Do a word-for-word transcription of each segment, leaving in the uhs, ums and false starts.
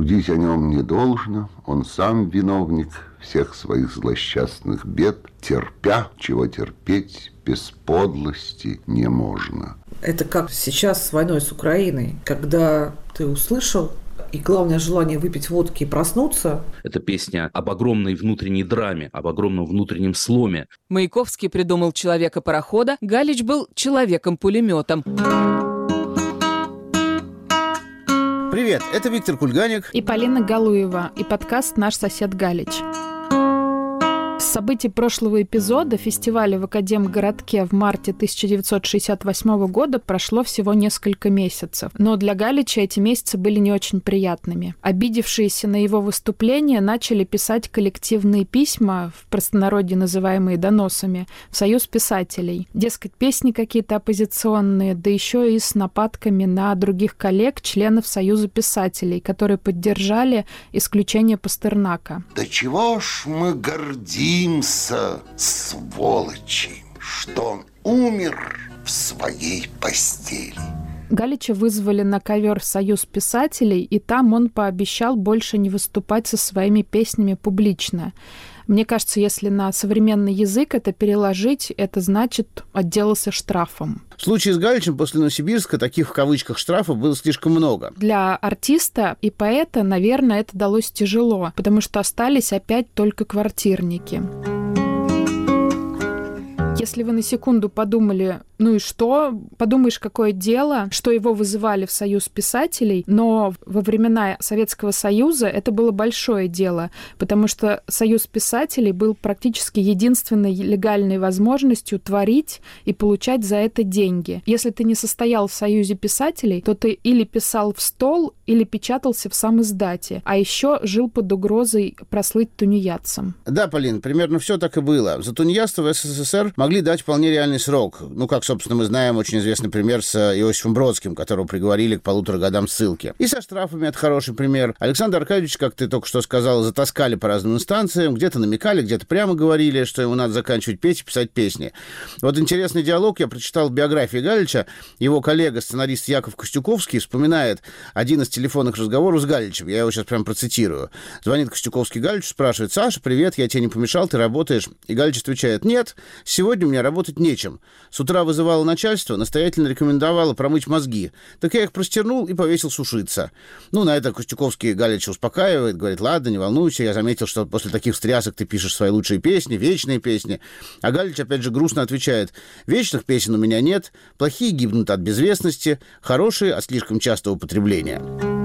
Судить о нем не должно, он сам виновник всех своих злосчастных бед, терпя, чего терпеть без подлости не можно. Это как сейчас с войной с Украиной, когда ты услышал, и главное желание выпить водки и проснуться. Это песня об огромной внутренней драме, об огромном внутреннем сломе. Маяковский придумал человека-парохода, Галич был человеком-пулеметом. Привет, это Виктор Кульганик и Полина Галуева, и подкаст «Наш сосед Галич». С событий прошлого эпизода фестиваля в Академгородке в марте тысяча девятьсот шестьдесят восьмого года прошло всего несколько месяцев. Но для Галича эти месяцы были не очень приятными. Обидевшиеся на его выступление начали писать коллективные письма, в простонародье называемые доносами, в Союз писателей. Дескать, песни какие-то оппозиционные, да еще и с нападками на других коллег, членов Союза писателей, которые поддержали исключение Пастернака. Да чего ж мы гордимся, сволочи, что он умер в своей постели. Галича вызвали на ковер в Союз писателей, и там он пообещал больше не выступать со своими песнями публично. Мне кажется, если на современный язык это переложить, это значит отделался штрафом. В случае с Галичем после Новосибирска таких в кавычках штрафов было слишком много. Для артиста и поэта, наверное, это далось тяжело, потому что остались опять только квартирники. Если вы на секунду подумали, ну и что? Подумаешь, какое дело, что его вызывали в Союз писателей, но во времена Советского Союза это было большое дело, потому что Союз писателей был практически единственной легальной возможностью творить и получать за это деньги. Если ты не состоял в Союзе писателей, то ты или писал в стол, или печатался в самиздате, а еще жил под угрозой прослыть тунеядцем. Да, Полин, примерно все так и было. За тунеядство в СССР могли дать вполне реальный срок. Ну, как, собственно, мы знаем очень известный пример с Иосифом Бродским, которого приговорили к полутора годам ссылки. И со штрафами это хороший пример. Александр Аркадьевич, как ты только что сказал, затаскали по разным инстанциям, где-то намекали, где-то прямо говорили, что ему надо заканчивать петь и писать песни. Вот интересный диалог я прочитал в биографии Галича. Его коллега, сценарист Яков Костюковский, вспоминает один из телефонных разговоров с Галичем. Я его сейчас прям процитирую. Звонит Костюковский Галичу, спрашивает: «Саша, привет, я тебе не помешал, ты работаешь?» И Галич отвечает: «Нет, сегодня у меня работать нечем. С утра вызывало начальство, настоятельно рекомендовало промыть мозги. Так я их простернул и повесил сушиться». Ну, на это Костюковский Галича успокаивает, говорит: «Ладно, не волнуйся, я заметил, что после таких встрясок ты пишешь свои лучшие песни, вечные песни». А Галич опять же грустно отвечает: «Вечных песен у меня нет, плохие гибнут от безвестности, хорошие от слишком частого употребления».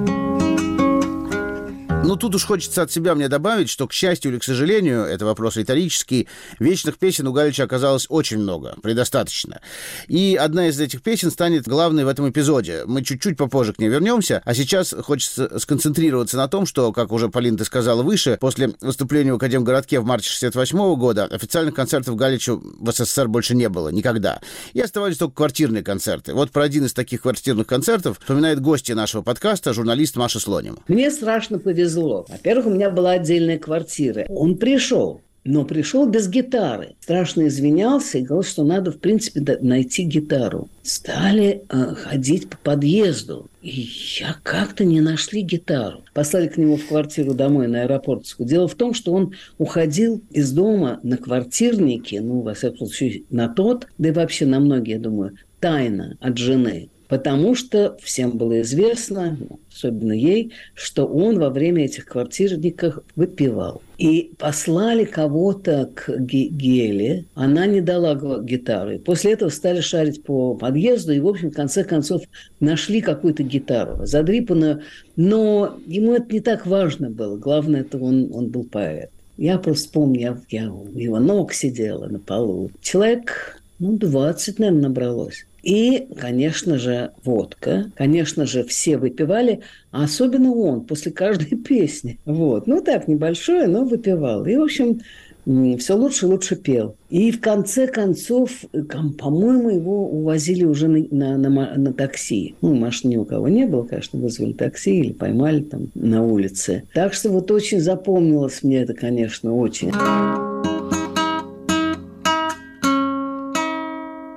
Ну, тут уж хочется от себя мне добавить, что, к счастью или к сожалению, это вопрос риторический, вечных песен у Галича оказалось очень много, предостаточно. И одна из этих песен станет главной в этом эпизоде. Мы чуть-чуть попозже к ней вернемся, а сейчас хочется сконцентрироваться на том, что, как уже, Полин, ты сказала выше, после выступления в Академгородке в марте шестьдесят восьмого года официальных концертов Галичу в СССР больше не было, никогда. И оставались только квартирные концерты. Вот про один из таких квартирных концертов вспоминает гостья нашего подкаста, журналист Маша Слоним. Мне страшно повезло. Во-первых, у меня была отдельная квартира. Он пришел, но пришел без гитары. Страшно извинялся и говорил, что надо, в принципе, найти гитару. Стали э, ходить по подъезду. И я как-то не нашли гитару. Послали к нему в квартиру домой на Аэропортскую. Дело в том, что он уходил из дома на квартирнике, ну, во всяком случае, на тот, да и вообще на многие, я думаю, тайно от жены. Потому что всем было известно, особенно ей, что он во время этих квартирников выпивал. И послали кого-то к Геле, она не дала гитары. После этого стали шарить по подъезду и, в общем, в конце концов, нашли какую-то гитару, задрипанную. Но ему это не так важно было. Главное, это он, он был поэт. Я просто помню, я, я у его ног сидела на полу. Человек, ну, двадцать, наверное, набралось. И, конечно же, водка. Конечно же, все выпивали, а особенно он после каждой песни. Вот. Ну, так, небольшое, но выпивал. И, в общем, все лучше и лучше пел. И в конце концов, по-моему, его увозили уже на, на, на, на такси. Ну, машин ни у кого не было, конечно, вызвали такси или поймали там на улице. Так что вот очень запомнилось мне это, конечно, очень.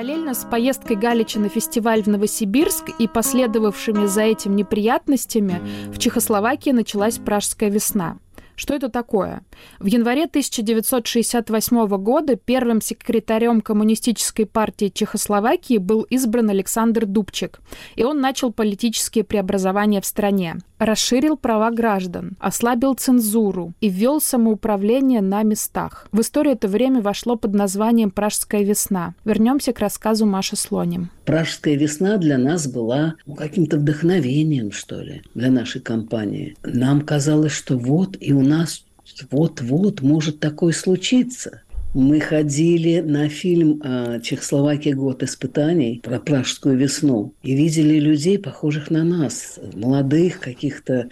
Параллельно с поездкой Галича на фестиваль в Новосибирск и последовавшими за этим неприятностями в Чехословакии началась Пражская весна. Что это такое? В январе тысяча девятьсот шестьдесят восьмого года первым секретарем Коммунистической партии Чехословакии был избран Александр Дубчик, и он начал политические преобразования в стране. Расширил права граждан, ослабил цензуру и ввел самоуправление на местах. В историю это время вошло под названием «Пражская весна». Вернемся к рассказу Маши Слоним. Пражская весна для нас была ну, каким-то вдохновением, что ли, для нашей компании. Нам казалось, что вот и у нас вот-вот может такое случиться. Мы ходили на фильм «Чехословакия. Год испытаний» про Пражскую весну и видели людей, похожих на нас, молодых, каких-то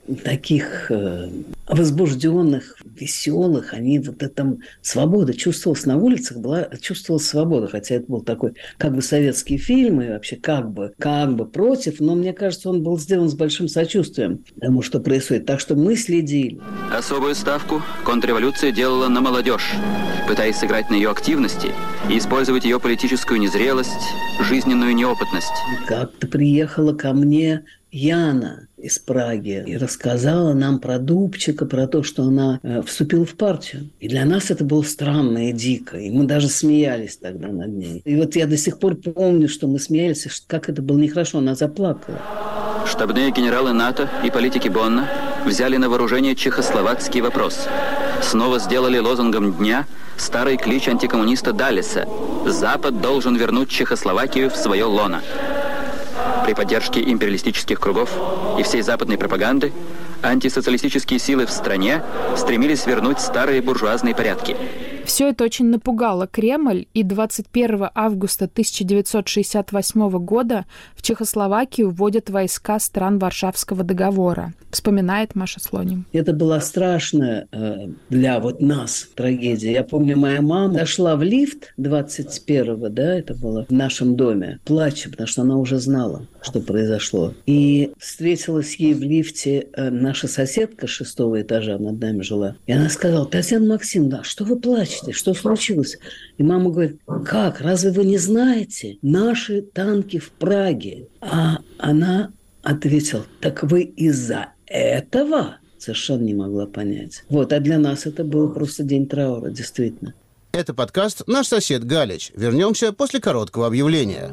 таких э, возбужденных, веселых. Они вот это свобода чувствовалась на улицах, была чувствовалась свобода, хотя это был такой как бы советский фильм и вообще как бы, как бы против, но мне кажется, он был сделан с большим сочувствием тому, что происходит. Так что мы следили. Особую ставку контрреволюция делала на молодежь, пытаясь сыграть на ее активности и использовать ее политическую незрелость, жизненную неопытность. Как-то приехала ко мне Яна из Праги и рассказала нам про Дубчика, про то, что она э, вступила в партию. И для нас это было странно и дико. И мы даже смеялись тогда над ней. И вот я до сих пор помню, что мы смеялись, как это было нехорошо. Она заплакала. Штабные генералы НАТО и политики Бонна взяли на вооружение чехословацкий вопрос. Снова сделали лозунгом дня старый клич антикоммуниста Даллеса: «Запад должен вернуть Чехословакию в свое лоно». При поддержке империалистических кругов и всей западной пропаганды антисоциалистические силы в стране стремились вернуть старые буржуазные порядки. Все это очень напугало Кремль, и двадцать первого августа тысяча девятьсот шестьдесят восьмого года в Чехословакию вводят войска стран Варшавского договора, вспоминает Маша Слоним. Это была страшная э, для вот нас трагедия. Я помню, моя мама зашла в лифт двадцать первого, да, это было в нашем доме, плача, потому что она уже знала, что произошло. И встретилась ей в лифте э, наша соседка с шестого этажа, над нами жила. И она сказала: «Татьяна Максимовна, что вы плачете? Что случилось?» И мама говорит: «Как? Разве вы не знаете? Наши танки в Праге». А она ответила: «Так вы из-за этого?» Совершенно не могла понять. Вот, а для нас это был просто день траура, действительно. Это подкаст «Наш сосед Галич». Вернемся после короткого объявления.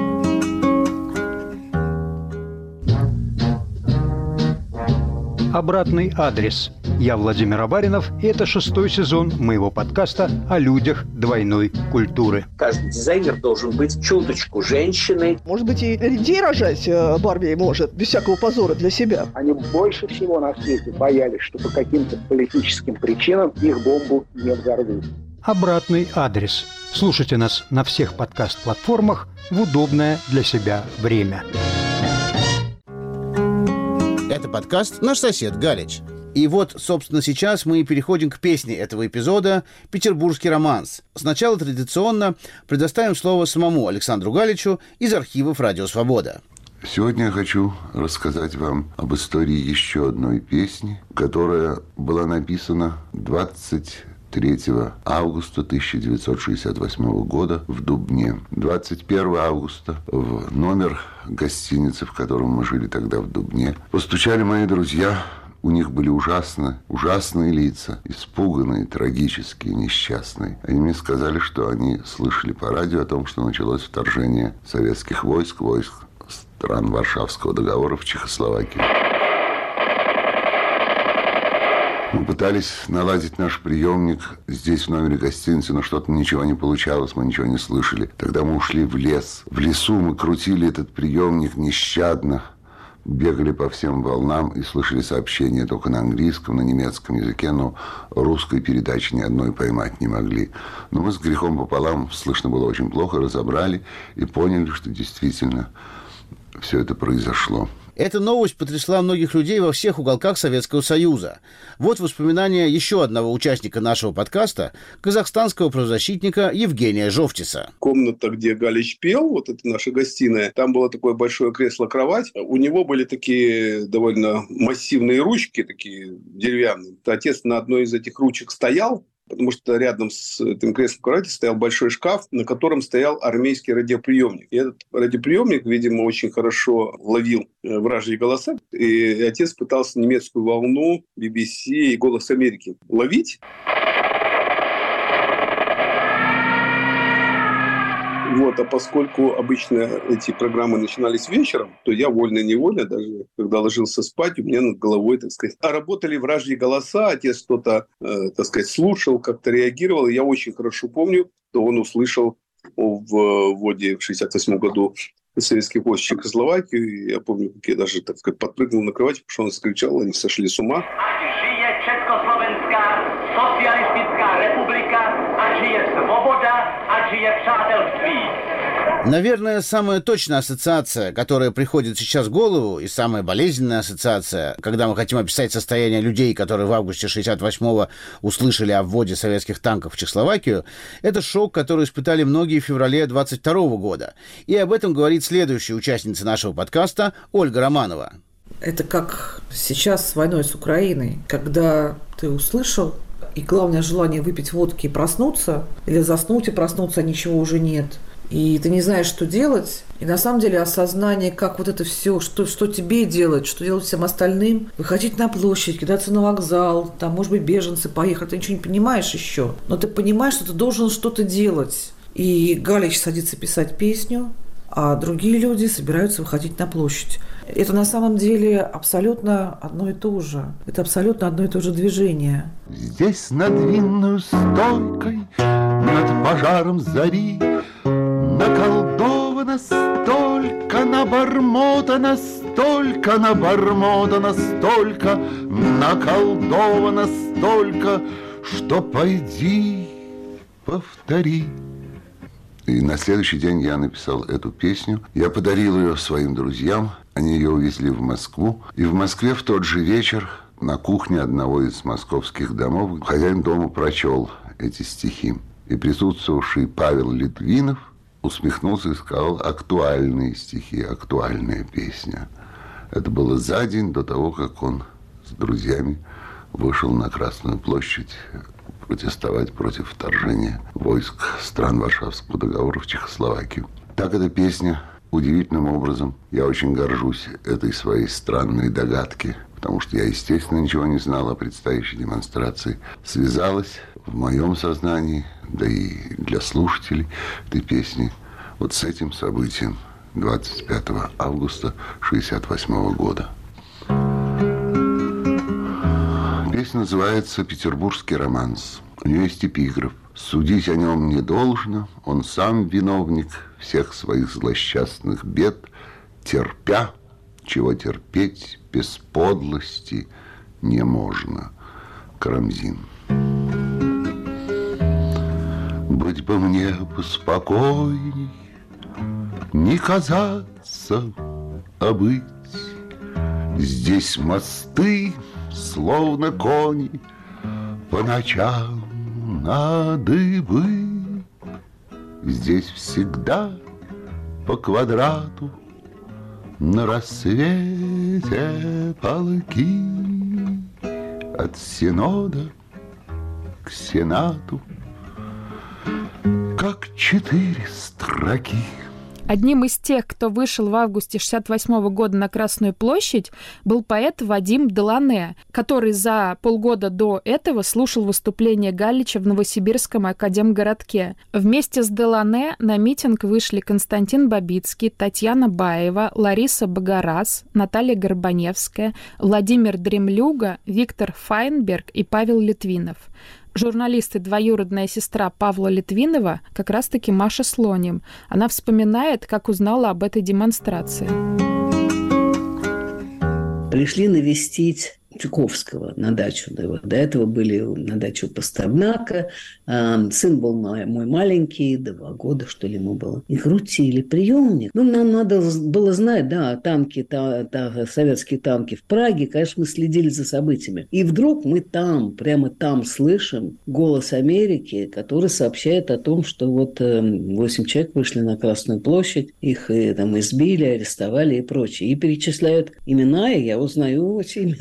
Обратный адрес. Я Владимир Абаринов, и это шестой сезон моего подкаста о людях двойной культуры. Каждый дизайнер должен быть чуточку женщиной. Может быть, и людей рожать Барби может, без всякого позора для себя. Они больше всего на свете боялись, что по каким-то политическим причинам их бомбу не взорвут. Обратный адрес. Слушайте нас на всех подкаст-платформах в удобное для себя время. Это подкаст «Наш сосед Галич». И вот, собственно, сейчас мы переходим к песне этого эпизода «Петербургский романс». Сначала традиционно предоставим слово самому Александру Галичу из архивов «Радио Свобода». Сегодня я хочу рассказать вам об истории еще одной песни, которая была написана двадцать третьего августа тысяча девятьсот шестьдесят восьмого года в Дубне. двадцать первого августа в номер гостиницы, в котором мы жили тогда в Дубне, постучали мои друзья. У них были ужасно, ужасные лица, испуганные, трагические, несчастные. Они мне сказали, что они слышали по радио о том, что началось вторжение советских войск, войск стран Варшавского договора в Чехословакию. Мы пытались наладить наш приемник здесь, в номере гостиницы, но что-то ничего не получалось, мы ничего не слышали. Тогда мы ушли в лес. В лесу мы крутили этот приемник нещадно, бегали по всем волнам и слышали сообщения только на английском, на немецком языке, но русской передачи ни одной поймать не могли. Но мы с грехом пополам, слышно было очень плохо, разобрали и поняли, что действительно все это произошло. Эта новость потрясла многих людей во всех уголках Советского Союза. Вот воспоминания еще одного участника нашего подкаста, казахстанского правозащитника Евгения Жовтиса. Комната, где Галич пел, вот это наша гостиная, там было такое большое кресло-кровать. У него были такие довольно массивные ручки, такие деревянные. Отец на одной из этих ручек стоял, потому что рядом с этим креслом кровати стоял большой шкаф, на котором стоял армейский радиоприемник. И этот радиоприемник, видимо, очень хорошо ловил вражьи голоса. И отец пытался немецкую волну, би би си и «Голос Америки» ловить. Вот, а поскольку обычно эти программы начинались вечером, то я вольно-невольно, даже когда ложился спать, у меня над головой, так сказать, а работали вражьи голоса, отец что-то, э, так сказать, слушал, как-то реагировал. И я очень хорошо помню, что он услышал в вводе в шестьдесят восьмом году советских войск в Чехословакию. И я помню, как я даже, так сказать, подпрыгнул на кровати, потому что он закричал, они сошли с ума. Наверное, самая точная ассоциация, которая приходит сейчас в голову, и самая болезненная ассоциация, когда мы хотим описать состояние людей, которые в августе шестьдесят восьмого услышали о вводе советских танков в Чехословакию, это шок, который испытали многие в феврале двадцать второго года. И об этом говорит следующая участница нашего подкаста Ольга Романова. Это как сейчас с войной с Украиной, когда ты услышал, и главное желание выпить водки и проснуться, или заснуть и проснуться, а ничего уже нет. И ты не знаешь, что делать. И на самом деле осознание, как вот это все, что, что тебе делать, что делать всем остальным. Выходить на площадь, кидаться на вокзал, там, может быть, беженцы поехали. Ты ничего не понимаешь еще. Но ты понимаешь, что ты должен что-то делать. И Галич садится писать песню, а другие люди собираются выходить на площадь. Это на самом деле абсолютно одно и то же. Это абсолютно одно и то же движение. Здесь над винную стойкой, над пожаром зари, наколдовано столько, набормотано столько, набормотано столько, наколдовано столько, что пойди повтори. И на следующий день я написал эту песню. Я подарил ее своим друзьям. Они ее увезли в Москву. И в Москве в тот же вечер на кухне одного из московских домов хозяин дома прочел эти стихи. И присутствовавший Павел Литвинов усмехнулся и сказал: актуальные стихи, актуальная песня. Это было за день до того, как он с друзьями вышел на Красную площадь протестовать против вторжения войск стран Варшавского договора в Чехословакию. Так эта песня удивительным образом, я очень горжусь этой своей странной догадки, потому что я, естественно, ничего не знал о предстоящей демонстрации, связалась в моем сознании, да и для слушателей этой песни, вот с этим событием двадцать пятого августа шестьдесят восьмого года. Песня называется «Петербургский романс». У нее есть эпиграф. «Судить о нем не должно, он сам виновник всех своих злосчастных бед, терпя, чего терпеть без подлости не можно». Карамзин. Быть бы мне поспокойней, не казаться, а быть. Здесь мосты, словно кони, по ночам на дыбы. Здесь всегда по квадрату на рассвете полки. От синода к сенату, как четыре строки. Одним из тех, кто вышел в августе шестьдесят восьмого года на Красную площадь, был поэт Вадим Делане, который за полгода до этого слушал выступление Галича в Новосибирском академгородке. Вместе с Делане на митинг вышли Константин Бабицкий, Татьяна Баева, Лариса Богораз, Наталья Горбаневская, Владимир Дремлюга, Виктор Файнберг и Павел Литвинов. Журналист и двоюродная сестра Павла Литвинова как раз-таки Маша Слоним. Она вспоминает, как узнала об этой демонстрации. Пришли навестить Чуковского на дачу. До этого были на даче у Пастернака. Сын был мой, мой маленький, два года, что ли, ему было. И крутили приемник. Ну, нам надо было знать, да, танки, та, та, советские танки в Праге. Конечно, мы следили за событиями. И вдруг мы там, прямо там слышим голос Америки, который сообщает о том, что вот восемь человек вышли на Красную площадь, их там избили, арестовали и прочее. И перечисляют имена, и я узнаю эти имена.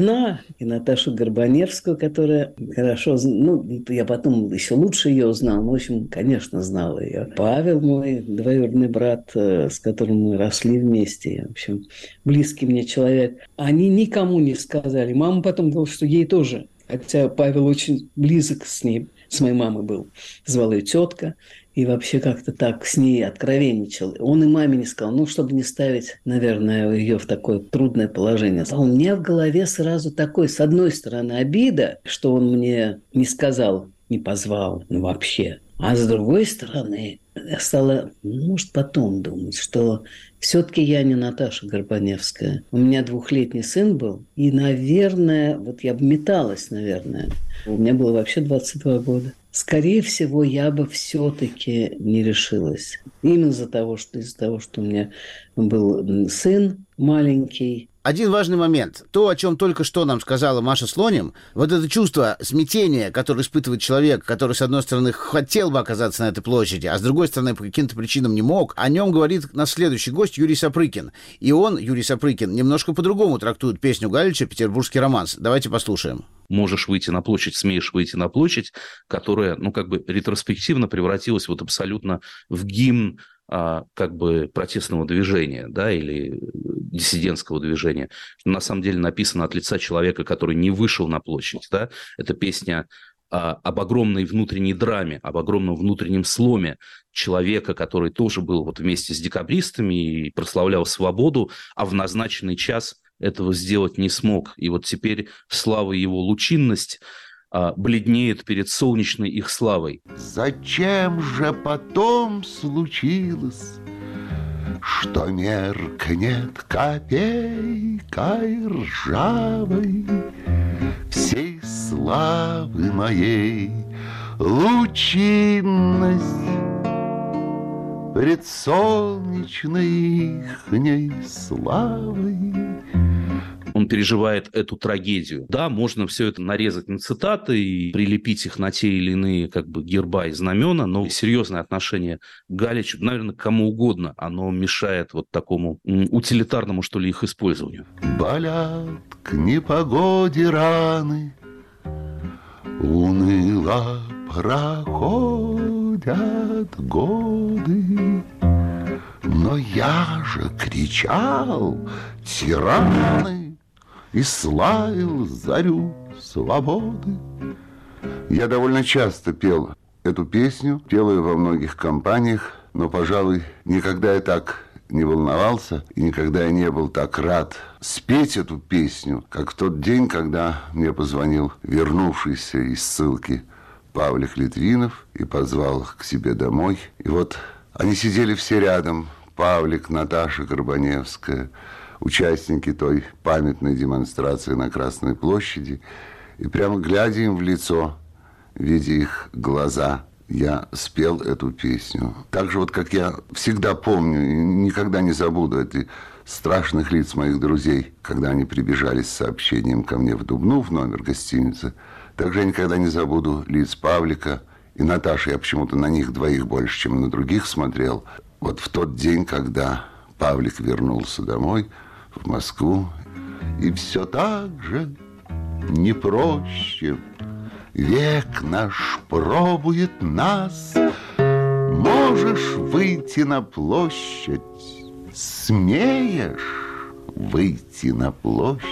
и Наташу Горбаневскую, которая хорошо, ну, я потом еще лучше ее узнал, ну, в общем, конечно, знал ее. Павел, мой двоюродный брат, с которым мы росли вместе, в общем, близкий мне человек, они никому не сказали. Мама потом говорила, что ей тоже, хотя Павел очень близок с ней, с моей мамой был, звала ее тетка, и вообще как-то так с ней откровенничал. Он и маме не сказал, ну, чтобы не ставить, наверное, ее в такое трудное положение. У меня в голове сразу такой, с одной стороны, обида, что он мне не сказал, не позвал, ну, вообще. А с другой стороны, я стала, может, потом думать, что все-таки я не Наташа Горбаневская. У меня двухлетний сын был, и, наверное, вот я бы металась, наверное. У меня было вообще двадцать два года. Скорее всего, я бы все-таки не решилась. Именно из-за того, что, из-за того, что у меня был сын маленький. Один важный момент. То, о чем только что нам сказала Маша Слоним, вот это чувство смятения, которое испытывает человек, который, с одной стороны, хотел бы оказаться на этой площади, а с другой стороны, по каким-то причинам не мог, о нем говорит наш следующий гость Юрий Сапрыкин. И он, Юрий Сапрыкин, немножко по-другому трактует песню Галича «Петербургский романс». Давайте послушаем. Можешь выйти на площадь, смеешь выйти на площадь, которая, ну, как бы ретроспективно превратилась вот абсолютно в гимн а, как бы протестного движения, да, или диссидентского движения. На самом деле написано от лица человека, который не вышел на площадь, да. Это песня а, об огромной внутренней драме, об огромном внутреннем сломе человека, который тоже был вот вместе с декабристами и прославлял свободу, а в назначенный час этого сделать не смог. И вот теперь слава его лучинность а, бледнеет перед солнечной их славой. Зачем же потом случилось, что меркнет копейкой ржавой всей славы моей лучинность пред солнечной ихней славой? Он переживает эту трагедию. Да, можно все это нарезать на цитаты и прилепить их на те или иные как бы герба и знамена, но серьезное отношение к Галичу, наверное, к кому угодно, оно мешает вот такому утилитарному, что ли, их использованию. Болят к непогоде раны, уныло проходят годы, но я же кричал тираны и славил зарю свободы. Я довольно часто пел эту песню, пел ее во многих компаниях, но, пожалуй, никогда я так не волновался и никогда я не был так рад спеть эту песню, как в тот день, когда мне позвонил вернувшийся из ссылки Павлик Литвинов и позвал к себе домой. И вот они сидели все рядом, Павлик, Наташа Горбаневская, участники той памятной демонстрации на Красной площади. И прямо глядя им в лицо, видя их глаза, я спел эту песню. Так же вот, как я всегда помню и никогда не забуду эти страшных лиц моих друзей, когда они прибежали с сообщением ко мне в Дубну, в номер гостиницы. Также я никогда не забуду лиц Павлика и Наташи. Я почему-то на них двоих больше, чем на других смотрел. Вот в тот день, когда Павлик вернулся домой, в Москву, и все так же не проще век наш пробует нас. Можешь выйти на площадь, смеешь выйти на площадь,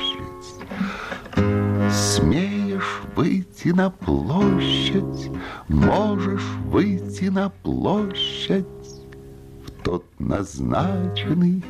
смеешь выйти на площадь, можешь выйти на площадь в тот назначенный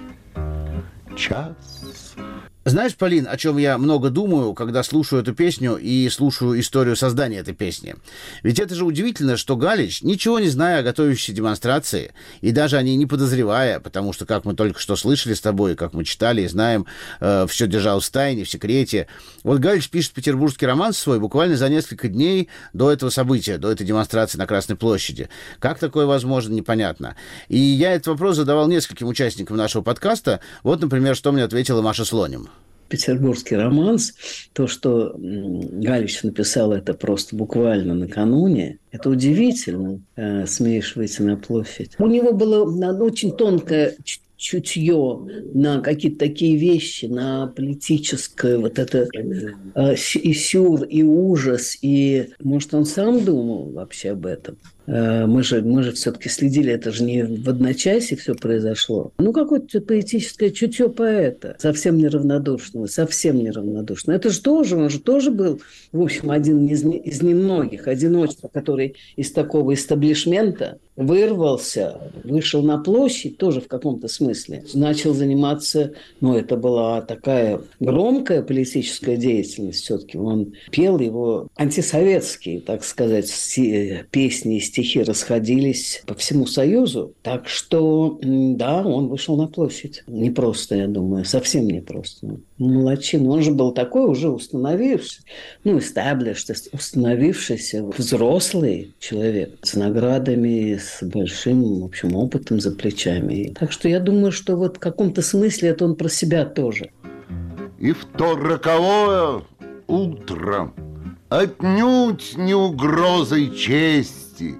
час. Знаешь, Полин, о чем я много думаю, когда слушаю эту песню и слушаю историю создания этой песни? Ведь это же удивительно, что Галич, ничего не зная о готовящейся демонстрации, и даже о ней не подозревая, потому что, как мы только что слышали с тобой, как мы читали и знаем, э, все держал в тайне, в секрете. Вот Галич пишет «Петербургский романс» свой буквально за несколько дней до этого события, до этой демонстрации на Красной площади. Как такое возможно, непонятно. И я этот вопрос задавал нескольким участникам нашего подкаста. Вот, например, что мне ответила Маша Слоним. петербургский романс. То, что Галич написал это просто буквально накануне, это удивительно, «Смеешь выйти на площадь». У него было очень тонкое чутье на какие-то такие вещи, на политическое вот это э, и сюр, и ужас, и, может, он сам думал вообще об этом. Э, мы же, мы же все-таки следили, это же не в одночасье все произошло. Ну, какое-то поэтическое чутье поэта, совсем неравнодушного, совсем неравнодушного. Это же тоже, он же тоже был, в общем, один из, из немногих, одиночка, который из такого истеблишмента вырвался, вышел на площадь, тоже в каком-то смысле, начал заниматься, ну, это была такая громкая политическая деятельность все-таки. Он пел, его антисоветские, так сказать, песни и стихи расходились по всему Союзу. Так что, да, он вышел на площадь. Непросто, я думаю, совсем непросто. Молодчина. Он же был такой уже установившийся, ну, established, установившийся взрослый человек с наградами, с большим, в общем, опытом за плечами. Так что я думаю, что вот в каком-то смысле это он про себя тоже. И в то роковое утро отнюдь не угрозой чести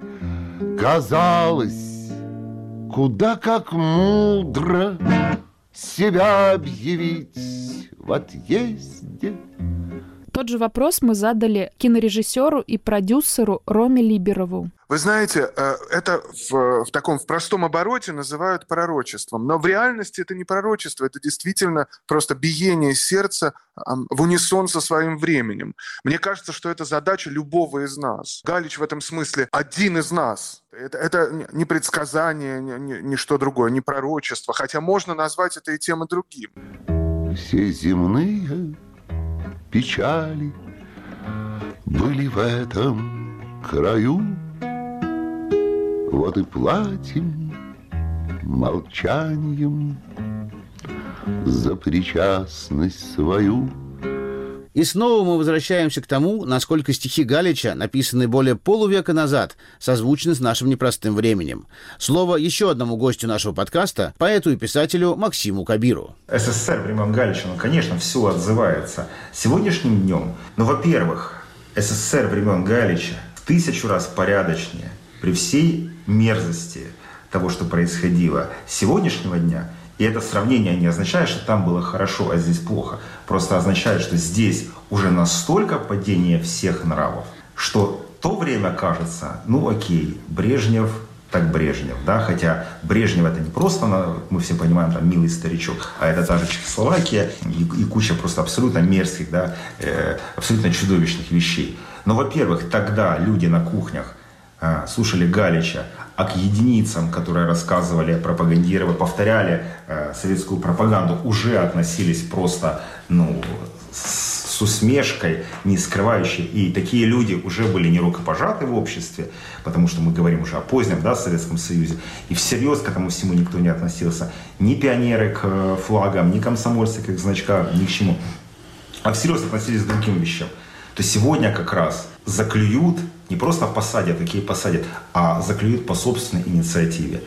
казалось, куда как мудро себя объявить в отъезде. Тот же вопрос мы задали кинорежиссеру и продюсеру Роме Либерову. Вы знаете, это в, в таком в простом обороте называют пророчеством. Но в реальности это не пророчество, это действительно просто биение сердца в унисон со своим временем. Мне кажется, что это задача любого из нас. Галич в этом смысле один из нас. Это, это не предсказание, не, не, не что другое, не пророчество. Хотя можно назвать это и тем, и другим. Все земные печали были в этом краю. Вот и платим молчанием за причастность свою. И снова мы возвращаемся к тому, насколько стихи Галича, написанные более полувека назад, созвучны с нашим непростым временем. Слово еще одному гостю нашего подкаста, поэту и писателю Максиму Кабиру. СССР времен Галича, ну, конечно, все отзывается сегодняшним днем. Но, во-первых, СССР времен Галича в тысячу раз порядочнее при всей мерзости того, что происходило сегодняшнего дня. И это сравнение не означает, что там было хорошо, а здесь плохо. Просто означает, что здесь уже настолько падение всех нравов, что то время кажется, ну окей, Брежнев, так Брежнев, да, хотя Брежнев это не просто, мы все понимаем, там, милый старичок, а это та же Чехословакия и, и куча просто абсолютно мерзких, да, э, абсолютно чудовищных вещей. Но, во-первых, тогда люди на кухнях э, слушали Галича, а к единицам, которые рассказывали, пропагандировали, повторяли э, советскую пропаганду, уже относились просто, ну, с, с усмешкой, не скрывающей. И такие люди уже были не рукопожаты в обществе, потому что мы говорим уже о позднем, да, Советском Союзе. И всерьез к этому всему никто не относился. Ни пионеры к флагам, ни комсомольцы к значкам, ни к чему. А всерьез относились к другим вещам. То сегодня как раз заклюют, не просто посадят, такие посадят, а заклюют по собственной инициативе,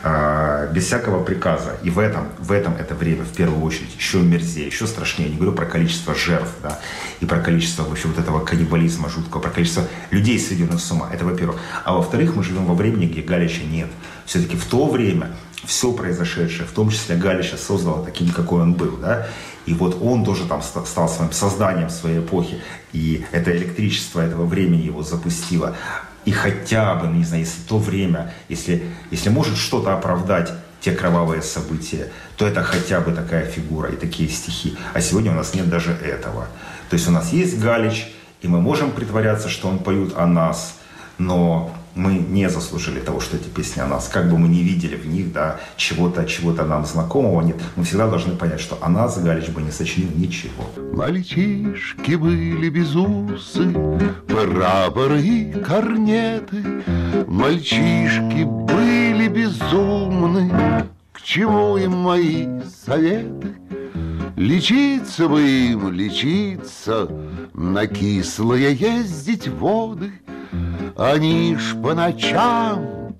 э, без всякого приказа. И в этом, в этом это время, в первую очередь, еще мерзее, еще страшнее. Я не говорю про количество жертв, да, и про количество вообще вот этого каннибализма жуткого, про количество людей, сведенных с ума. Это во-первых. А во-вторых, мы живем во времени, где Галича нет. Все-таки в то время все произошедшее, в том числе Галича, создало таким, какой он был, да. И вот он тоже там стал своим созданием своей эпохи. И это электричество этого времени его запустило. И хотя бы, не знаю, если то время, если, если может что-то оправдать те кровавые события, то это хотя бы такая фигура и такие стихи. А сегодня у нас нет даже этого. То есть у нас есть Галич, и мы можем притворяться, что он поет о нас, но мы не заслужили того, что эти песни о нас. Как бы мы ни видели в них, да, чего-то, чего-то нам знакомого нет, мы всегда должны понять, что о нас Галич бы не сочинил ничего. Мальчишки были безусы, прапоры и корнеты. Мальчишки были безумны, к чему им мои советы? Лечиться бы им, лечиться, на кислые ездить воды. Они ж по ночам,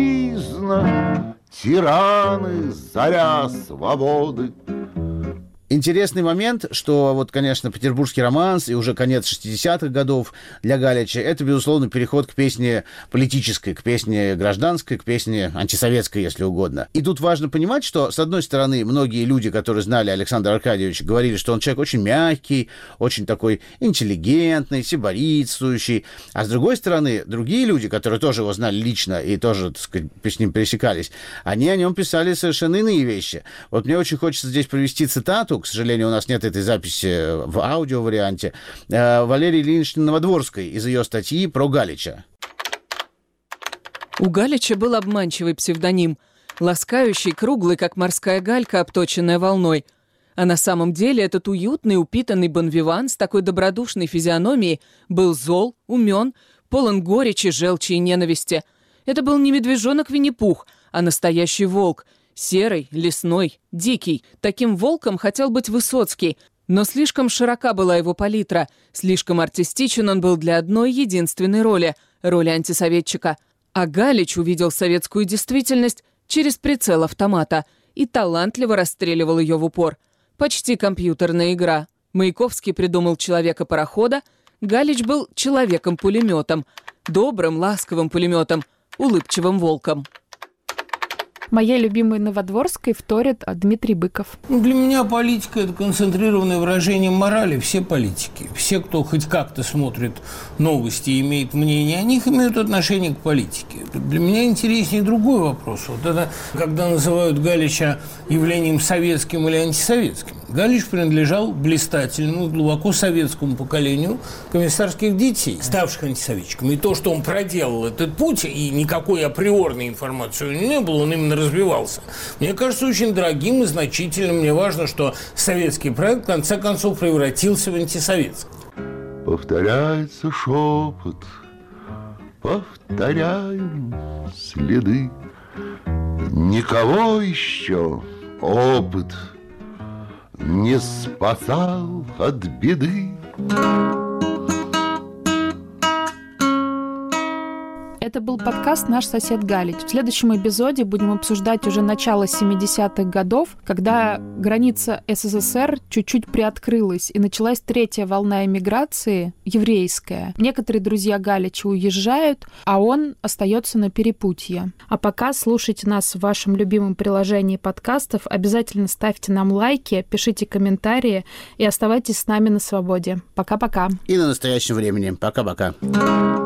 отчизна, тираны, заря свободы. Интересный момент, что вот, конечно, «Петербургский романс» и уже конец шестидесятых годов для Галича — это, безусловно, переход к песне политической, к песне гражданской, к песне антисоветской, если угодно. И тут важно понимать, что, с одной стороны, многие люди, которые знали Александра Аркадьевича, говорили, что он человек очень мягкий, очень такой интеллигентный, сиборитствующий. А с другой стороны, другие люди, которые тоже его знали лично и тоже, так сказать, с ним пересекались, они о нем писали совершенно иные вещи. Вот мне очень хочется здесь привести цитату, к сожалению, у нас нет этой записи в аудиоварианте, Валерии Ильиничны Новодворской из ее статьи про Галича. У Галича был обманчивый псевдоним, ласкающий, круглый, как морская галька, обточенная волной. А на самом деле этот уютный, упитанный бонвиван с такой добродушной физиономией был зол, умен, полон горечи, желчи и ненависти. Это был не медвежонок Винни-Пух, а настоящий волк. Серый, лесной, дикий. Таким волком хотел быть Высоцкий. Но слишком широка была его палитра. Слишком артистичен он был для одной единственной роли – роли антисоветчика. А Галич увидел советскую действительность через прицел автомата и талантливо расстреливал ее в упор. Почти компьютерная игра. Маяковский придумал человека-парохода. Галич был человеком-пулеметом. Добрым, ласковым пулеметом. Улыбчивым волком. Моей любимой Новодворской вторит Дмитрий Быков. Для меня политика – это концентрированное выражение морали. Все политики, все, кто хоть как-то смотрит новости и имеет мнение о них, имеют отношение к политике. Для меня интереснее другой вопрос. Вот это, когда называют Галича явлением советским или антисоветским. Галич принадлежал блистательному, глубоко советскому поколению комиссарских детей, ставших антисоветчиками. И то, что он проделал этот путь, и никакой априорной информации у него не было, он именно развивался. Мне кажется, очень дорогим и значительным. Мне важно, что советский проект в конце концов превратился в антисоветский. Повторяется шепот, повторяем следы. Никого еще опыт не спасал от беды. Это был подкаст «Наш сосед Галич». В следующем эпизоде будем обсуждать уже начало семидесятых годов, когда граница СССР чуть-чуть приоткрылась, и началась третья волна эмиграции, еврейская. Некоторые друзья Галича уезжают, а он остается на перепутье. А пока слушайте нас в вашем любимом приложении подкастов, обязательно ставьте нам лайки, пишите комментарии и оставайтесь с нами на свободе. Пока-пока. И на настоящем времени. Пока-пока.